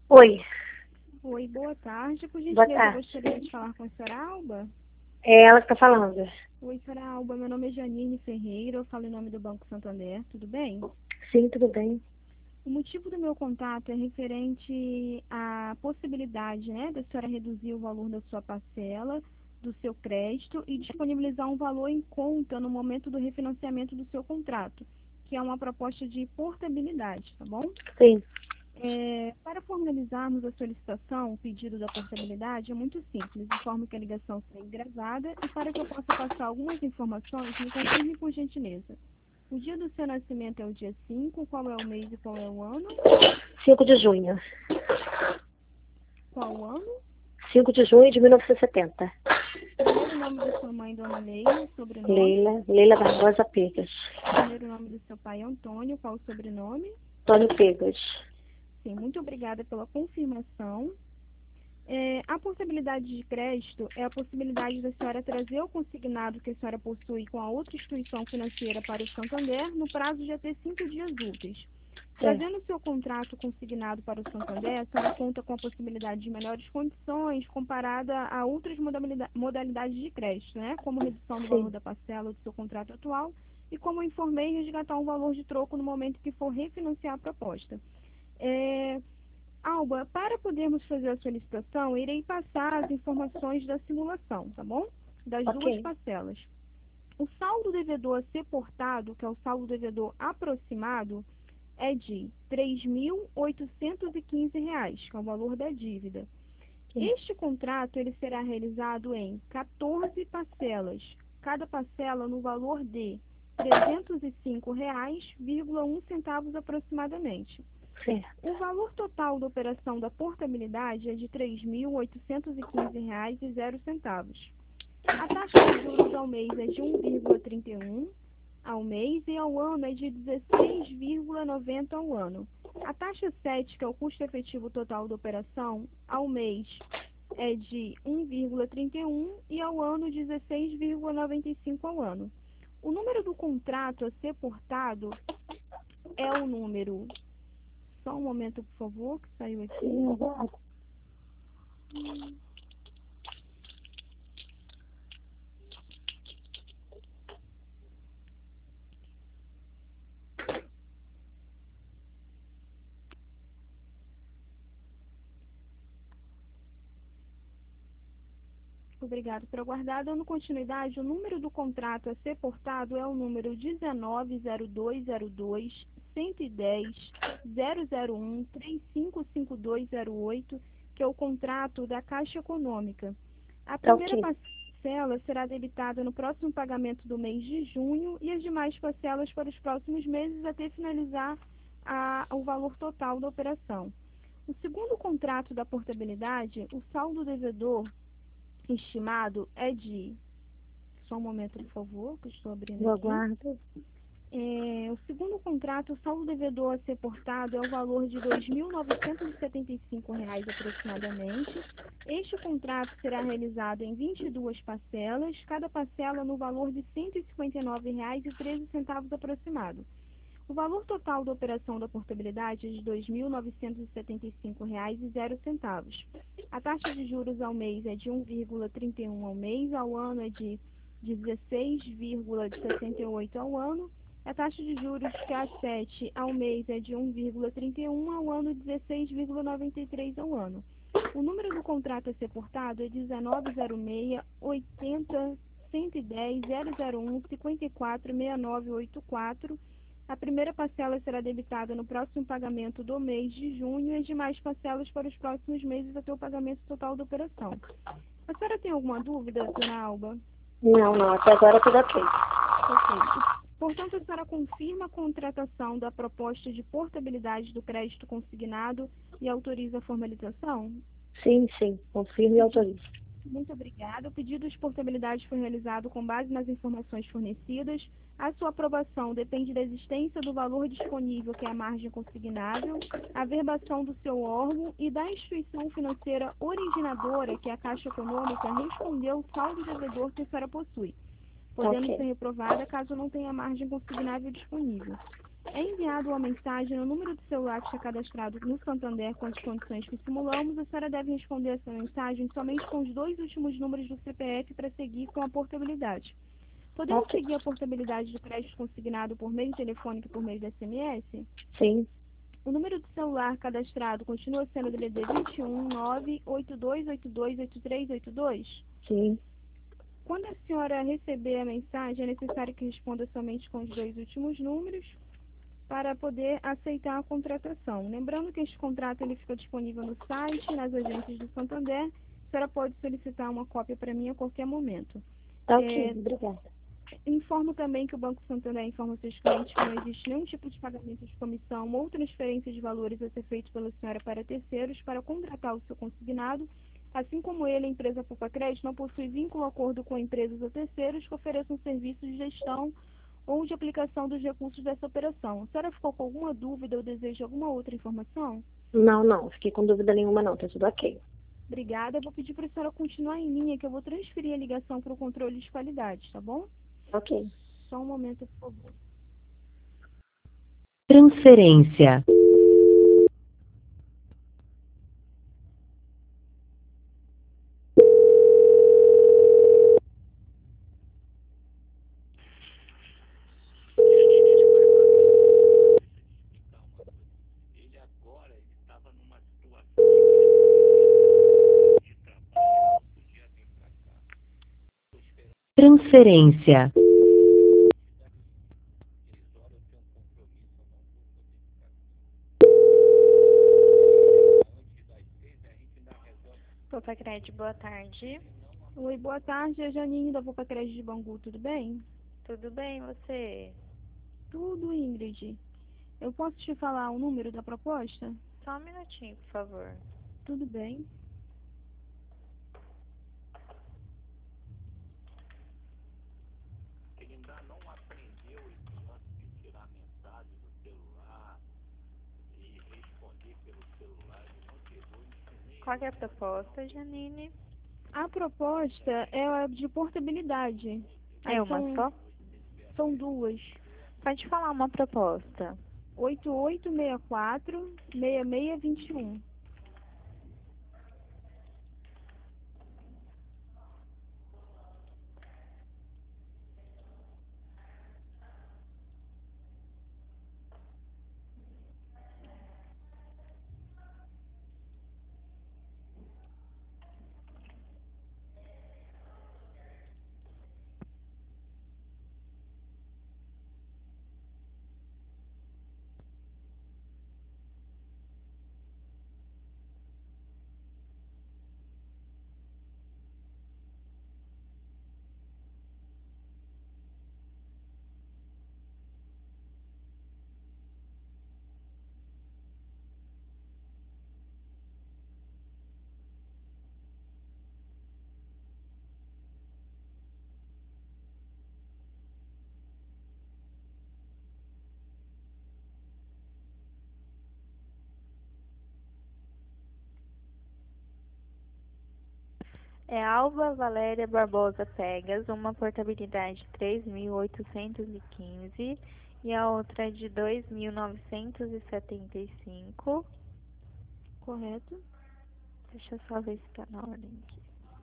Oi, Oi, boa tarde. Por boa gentileza, eu tarde. gostaria de falar com a senhora Alba. É ela que tá falando. Oi, senhora Alba. Meu nome é Janine Ferreira. Eu falo em nome do Banco Santander. Tudo bem? Sim, tudo bem. O motivo do meu contato é referente à possibilidade, né, da senhora reduzir o valor da sua parcela, do seu crédito e disponibilizar um valor em conta no momento do refinanciamento do seu contrato, que é uma proposta de portabilidade, tá bom? Sim, Para formalizarmos a solicitação, o pedido da portabilidade é muito simples. Informo que a ligação será gravada e para que eu possa passar algumas informações, me confirme por gentileza. O dia do seu nascimento é o dia 5. Qual é o mês e qual é o ano? 5 de junho. Qual o ano? 5 de junho de 1970. Primeiro nome da sua mãe, Dona Leila, sobrenome. Leila Barbosa Pegas. Primeiro nome do seu pai, Antônio, qual o sobrenome? Tônio Pegas. Sim, muito obrigada pela confirmação. A possibilidade de crédito é a possibilidade da senhora trazer o consignado que a senhora possui com a outra instituição financeira para o Santander no prazo de até 5 dias úteis. É, Trazendo o seu contrato consignado para o Santander, a senhora conta com a possibilidade de melhores condições comparada a outras modalidades de crédito, né? Como redução do valor sim. da parcela do seu contrato atual e, como eu informei, resgatar um valor de troco no momento que for refinanciar a proposta. É, Alba, para podermos fazer a solicitação, irei passar as informações da simulação, tá bom? Das Ok. duas parcelas. O saldo devedor a ser portado, que é o saldo devedor aproximado, é de R$ 3.815, que é o valor da dívida. Sim. Este contrato ele será realizado em 14 parcelas, cada parcela no valor de R$ 305,01 aproximadamente. Certo. O valor total da operação da portabilidade é de R$ 3.815,00. A taxa de juros ao mês é de 1,31 ao mês e ao ano é de 16,90 ao ano. A taxa 7, que é o custo efetivo total da operação, ao mês é de 1,31 e ao ano 16,95 ao ano. O número do contrato a ser portado é o número. Só um momento, por favor, que saiu aqui. Sim, agora. Obrigado por aguardar. Dando continuidade, o número do contrato a ser portado é o número 190202 110 001 355208, que é o contrato da Caixa Econômica. A Tá primeira ok. parcela será debitada no próximo pagamento do mês de junho e as demais parcelas para os próximos meses até finalizar o valor total da operação. O segundo contrato da portabilidade, o saldo devedor estimado é de. Só um momento, por favor, que eu estou abrindo Eu aqui. aguardo. O segundo contrato, o saldo devedor a ser portado é o valor de R$ 2.975 aproximadamente. Este contrato será realizado em 22 parcelas, cada parcela no valor de R$ 159,13 aproximado. O valor total da operação da portabilidade é de R$ 2.975,00. A taxa de juros ao mês é de 1,31 ao mês, ao ano é de 16,68 ao ano. A taxa de juros K7 ao mês é de 1,31 ao ano, 16,93 ao ano. O número do contrato a ser portado é 1906 80 110 001 54 6984. A primeira parcela será debitada no próximo pagamento do mês de junho e as demais parcelas para os próximos meses até o pagamento total da operação. A senhora tem alguma dúvida, dona Alba? Não, não. Até agora tudo ok. Ok. Portanto, a senhora confirma a contratação da proposta de portabilidade do crédito consignado e autoriza a formalização? Sim, sim. Confirmo e autorizo. Muito obrigada. O pedido de portabilidade foi realizado com base nas informações fornecidas. A sua aprovação depende da existência do valor disponível, que é a margem consignável, a verbação do seu órgão e da instituição financeira originadora, que é a Caixa Econômica, responder ao saldo devedor que a senhora possui, Tá podendo ser ok. reprovada caso não tenha margem consignável disponível. É enviado uma mensagem no número do celular que está cadastrado no Santander com as condições que simulamos. A senhora deve responder essa mensagem somente com os 2 últimos números do CPF para seguir com a portabilidade. Podemos Ok. seguir a portabilidade do crédito consignado por meio telefônico e por meio de SMS? Sim, O número do celular cadastrado continua sendo o DDD 21 982828382? sim. Quando a senhora receber a mensagem, é necessário que responda somente com os 2 últimos números para poder aceitar a contratação. Lembrando que este contrato ele fica disponível no site, nas agências do Santander. A senhora pode solicitar uma cópia para mim a qualquer momento. Tá ok, obrigada. Informo também que o Banco Santander informa seus clientes que não existe nenhum tipo de pagamento de comissão ou transferência de valores a ser feito pela senhora para terceiros para contratar o seu consignado. Assim como ele, a empresa Poupa Crédito não possui vínculo ou acordo com empresas ou terceiros que ofereçam serviços de gestão ou de aplicação dos recursos dessa operação. A senhora ficou com alguma dúvida ou deseja alguma outra informação? Não, não, fiquei com dúvida nenhuma não, tá tudo ok. Obrigada. Eu vou pedir para a senhora continuar em linha, que eu vou transferir a ligação para o controle de qualidade, tá bom? Ok. Só um momento, por favor. Transferência. Transferência. Poupa Crédito, boa tarde. Oi, boa tarde. É a Janine da Poupa Crédito de Bangu, tudo bem? Tudo bem, você? Tudo, Ingrid. Eu posso te falar o número da proposta? Só um minutinho, por favor. Tudo bem. Qual que é a proposta, Janine? A proposta é a de portabilidade. É Aí uma só? são duas. Pode falar uma proposta. 8864-6621. É Alba Valéria Barbosa Pegas, uma portabilidade de 3.815 e a outra de 2.975. Correto? Deixa eu só ver se tá na ordem aqui.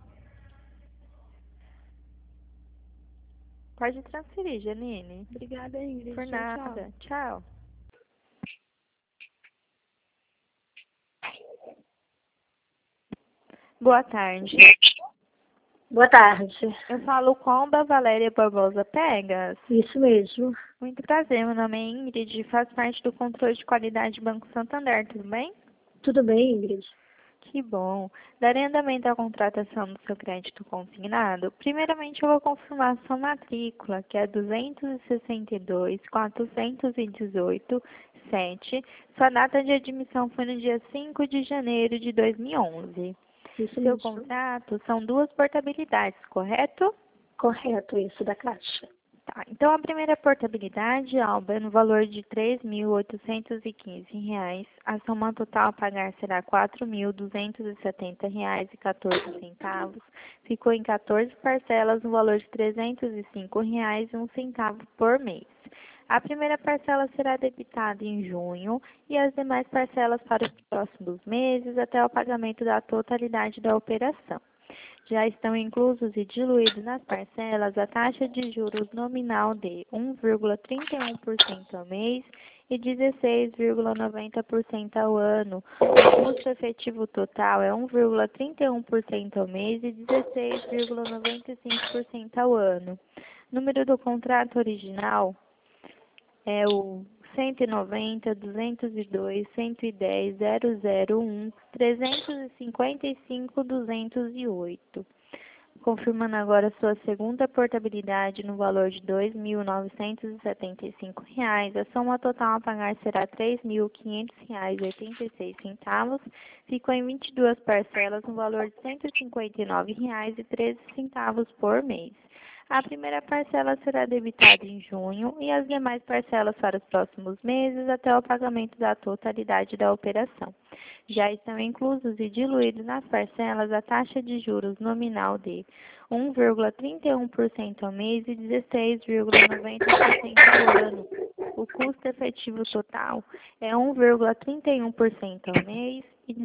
Pode transferir, Janine. Obrigada, Ingrid. Por Tchau, tchau. nada. Tchau. Boa tarde. Boa tarde. Eu falo com Alba Valéria Barbosa Pegas. Isso mesmo. Muito prazer, meu nome é Ingrid, faço parte do controle de qualidade do Banco Santander, tudo bem? Tudo bem, Ingrid? Que bom. Darei andamento à contratação do seu crédito consignado. Primeiramente, eu vou confirmar sua matrícula, que é 262.418.7. Sua data de admissão foi no dia 5 de janeiro de 2011. Isso Seu mesmo. contrato são 2 portabilidades, correto? Correto, isso da Caixa. Tá, então a primeira portabilidade, Alba, é no valor de R$ 3.815. A soma total a pagar será R$ 4.270,14. Ficou em 14 parcelas no valor de R$ 305,01 por mês. A primeira parcela será debitada em junho e as demais parcelas para os próximos meses até o pagamento da totalidade da operação. Já estão inclusos e diluídos nas parcelas a taxa de juros nominal de 1,31% ao mês e 16,90% ao ano. O custo efetivo total é 1,31% ao mês e 16,95% ao ano. Número do contrato original é o 190.202.110.001.355.208. Confirmando agora sua segunda portabilidade no valor de R$ 2.975, a soma total a pagar será R$ 3.500,86. Ficou em 22 parcelas no valor de R$ 159,13 por mês. A primeira parcela será debitada em junho e as demais parcelas para os próximos meses até o pagamento da totalidade da operação. Já estão inclusos e diluídos nas parcelas a taxa de juros nominal de 1,31% ao mês e 16,90% ao ano. O custo efetivo total é 1,31% ao mês e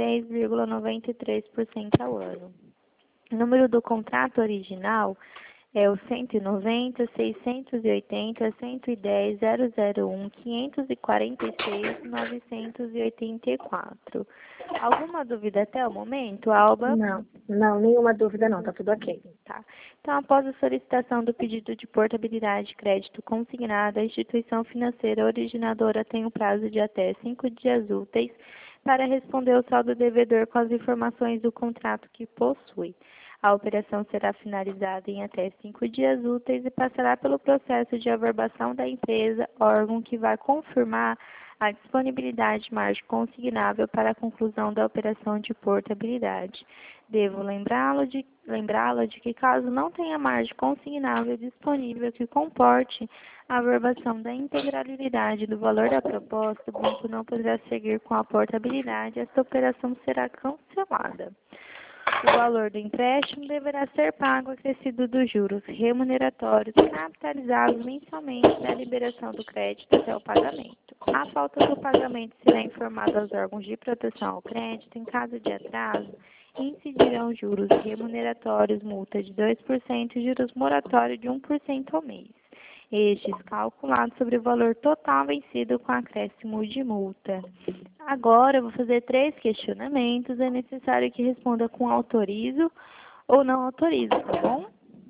16,93% ao ano. O número do contrato original é o 190.680.001.546.984. Alguma dúvida até o momento, Alba? Não, nenhuma dúvida não, tá tudo ok. Tá. Então, após a solicitação do pedido de portabilidade de crédito consignado, a instituição financeira originadora tem um prazo de até 5 dias úteis para responder ao saldo devedor com as informações do contrato que possui. A operação será finalizada em até 5 dias úteis e passará pelo processo de averbação da empresa, órgão que vai confirmar a disponibilidade de margem consignável para a conclusão da operação de portabilidade. Devo lembrá-lo de que, caso não tenha margem consignável disponível que comporte a averbação da integralidade do valor da proposta, o banco não poderá seguir com a portabilidade e esta operação será cancelada. O valor do empréstimo deverá ser pago acrescido dos juros remuneratórios capitalizados mensalmente da liberação do crédito até o pagamento. A falta do pagamento será informada aos órgãos de proteção ao crédito. Em caso de atraso, incidirão juros remuneratórios, multa de 2% e juros moratórios de 1% ao mês. Estes calculados sobre o valor total vencido com acréscimo de multa. Agora, eu vou fazer 3 questionamentos. É necessário que responda com autorizo ou não autorizo, tá bom?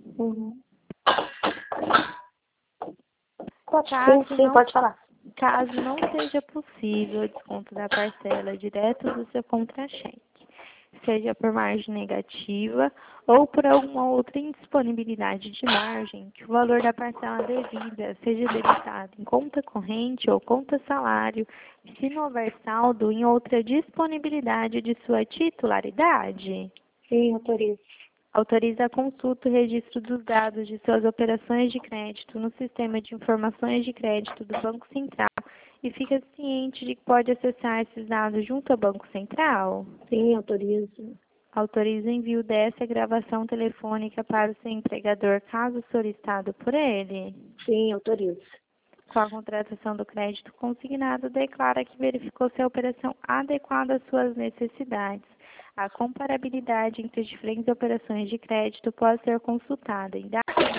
Pode falar. Caso não seja possível o desconto da parcela direto do seu contra-cheque, seja por margem negativa ou por alguma outra indisponibilidade de margem, que o valor da parcela devida seja debitado em conta corrente ou conta salário, se não houver saldo em outra disponibilidade de sua titularidade. Sim, autorizo. Autoriza a consulta e registro dos dados de suas operações de crédito no Sistema de Informações de Crédito do Banco Central e fica ciente de que pode acessar esses dados junto ao Banco Central? Sim, autorizo. Autoriza o envio dessa gravação telefônica para o seu empregador, caso solicitado por ele? Sim, autorizo. Com a contratação do crédito consignado, declara que verificou se a operação adequada às suas necessidades. A comparabilidade entre diferentes operações de crédito pode ser consultada em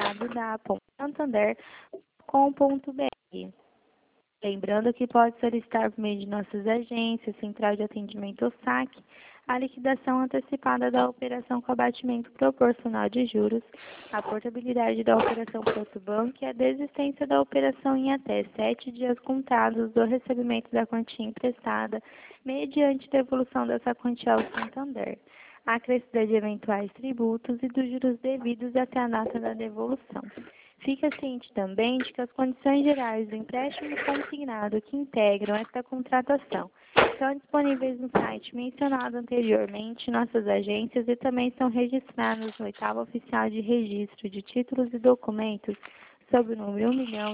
www.santander.com.br. Lembrando que pode solicitar por meio de nossas agências, Central de Atendimento ou SAC, a liquidação antecipada da operação com abatimento proporcional de juros, a portabilidade da operação para outro banco e a desistência da operação em até 7 dias contados do recebimento da quantia emprestada, mediante devolução dessa quantia ao Santander, a acrescida de eventuais tributos e dos juros devidos até a data da devolução. Fica ciente também de que as condições gerais do empréstimo consignado que integram esta contratação estão disponíveis no site mencionado anteriormente em nossas agências e também são registrados no 8º Oficial de Registro de Títulos e Documentos sob o número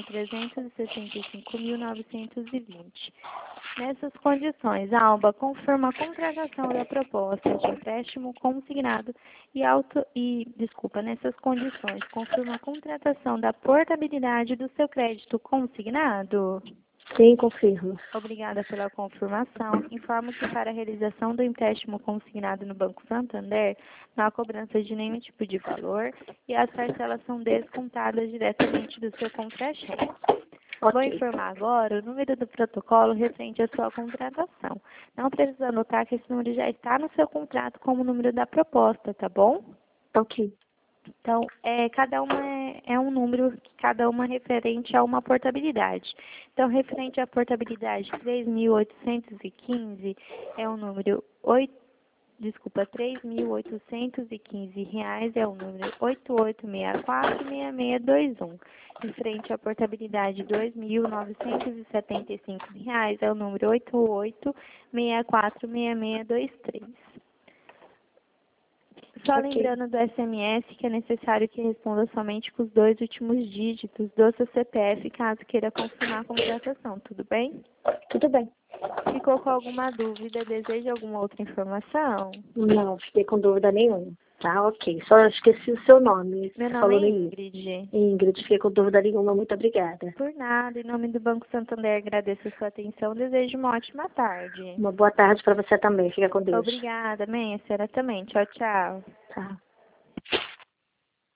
1.365.920. Nessas condições, a ALBA confirma a contratação da proposta de empréstimo consignado nessas condições, confirma a contratação da portabilidade do seu crédito consignado. Sim, confirmo. Obrigada pela confirmação. Informo que para a realização do empréstimo consignado no Banco Santander, não há cobrança de nenhum tipo de valor e as parcelas são descontadas diretamente do seu contra-cheque. Vou Ok. informar agora o número do protocolo referente à sua contratação. Não precisa anotar que esse número já está no seu contrato como número da proposta, tá bom? Ok. Então, cada uma é um número, cada uma referente a uma portabilidade. Então, referente à portabilidade 3.815 é o número R$3.815 é o número 88646621. Referente à portabilidade R$2.975 é o número 88646623. Só Ok. lembrando do SMS que é necessário que responda somente com os 2 últimos dígitos do seu CPF, caso queira confirmar a contratação, tudo bem? Tudo bem. Ficou com alguma dúvida? Deseja alguma outra informação? Não, fiquei com dúvida nenhuma. Tá, ok. Só esqueci o seu nome. Meu Você nome falou é no início. Ingrid. Ingrid, fiquei com dúvida nenhuma. Muito obrigada. Por nada, em nome do Banco Santander, agradeço a sua atenção. Desejo uma ótima tarde. Uma boa tarde para você também. Fica com Deus. Obrigada, mãe. A senhora também. Tchau, tchau. Tá.